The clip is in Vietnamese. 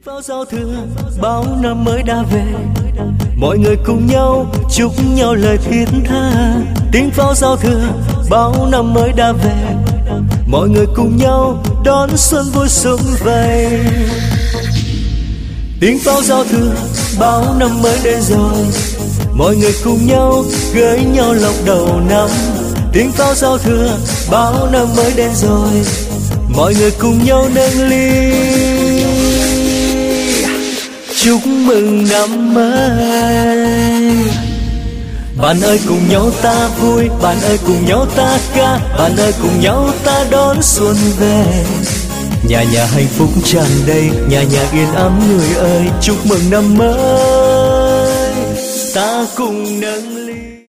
Pháo giao thừa bao năm mới đã về, mọi người cùng nhau chúc nhau lời thiết tha. Tiếng pháo giao thừa bao năm mới đã về, mọi người cùng nhau đón xuân vui sum vầy. Tiếng pháo giao thừa bao năm mới đến rồi, mọi người cùng nhau gửi nhau lộc đầu năm. Tiếng pháo giao thừa bao năm mới đến rồi, mọi người cùng nhau nâng ly chúc mừng năm mới. Bạn ơi cùng nhau ta vui, bạn ơi cùng nhau ta ca, bạn ơi cùng nhau ta đón xuân về. Nhà nhà hạnh phúc tràn đầy, nhà nhà yên ấm người ơi, chúc mừng năm mới ta cùng nâng ly.